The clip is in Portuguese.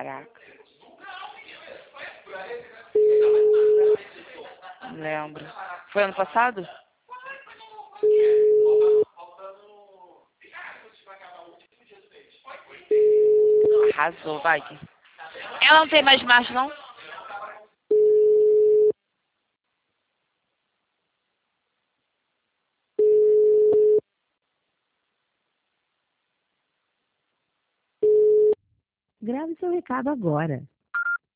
Caraca. Não lembro. Foi ano passado? Arrasou, vai. Ela não tem mais marcha, não? Grave seu recado agora.